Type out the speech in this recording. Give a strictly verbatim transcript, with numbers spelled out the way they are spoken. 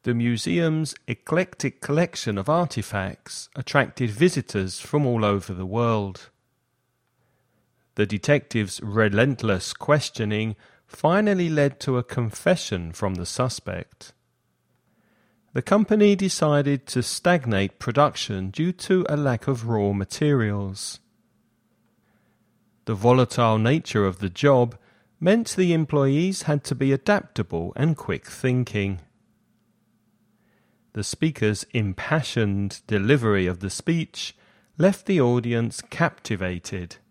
The museum's eclectic collection of artifacts attracted visitors from all over the world. The detective's relentless questioning finally led to a confession from the suspect. The company decided to stagnate production due to a lack of raw materials. The volatile nature of the job meant the employees had to be adaptable and quick-thinking. The speaker's impassioned delivery of the speech left the audience captivated.